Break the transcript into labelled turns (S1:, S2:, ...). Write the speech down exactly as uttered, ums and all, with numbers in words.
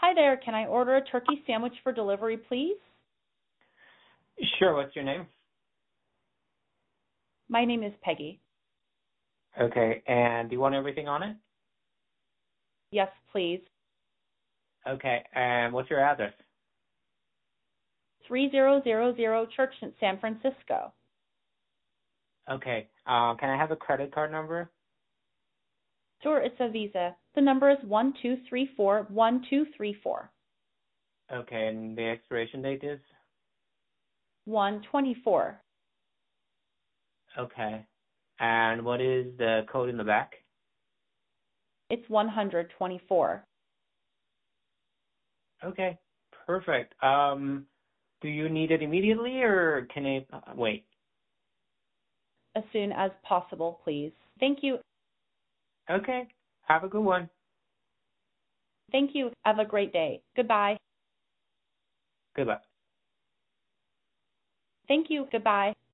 S1: Hi there, can I order a turkey sandwich for delivery, please?
S2: Sure, what's your name?
S1: My name is Peggy.
S2: Okay, and do you want everything on it?
S1: Yes, please.
S2: Okay, and what's your address?
S1: three thousand Church in San Francisco.
S2: Okay, uh, can I have a credit card number?
S1: Sure, it's a Visa. The number is one two three four one two three four.
S2: Okay, and the expiration date is?
S1: one twenty-four.
S2: Okay, and what is the code in the back?
S1: It's one hundred twenty-four.
S2: Okay, perfect. Um, do you need it immediately or can I uh, wait?
S1: As soon as possible, please. Thank you.
S2: Okay, have a good one.
S1: Thank you. Have a great day. Goodbye.
S2: Goodbye.
S1: Thank you. Goodbye.